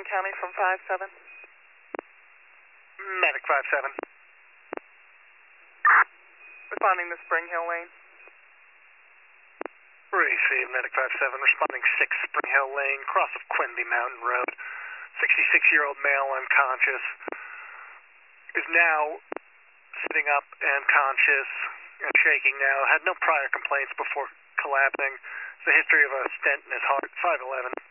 County from 5-7. Medic 5-7. Responding to Spring Hill Lane. Receive Medic 5-7, responding 6 Spring Hill Lane, cross of Quinby Mountain Road. 66-year-old male unconscious is now sitting up and conscious and shaking now. Had no prior complaints before collapsing. It's a history of a stent in his heart. 511.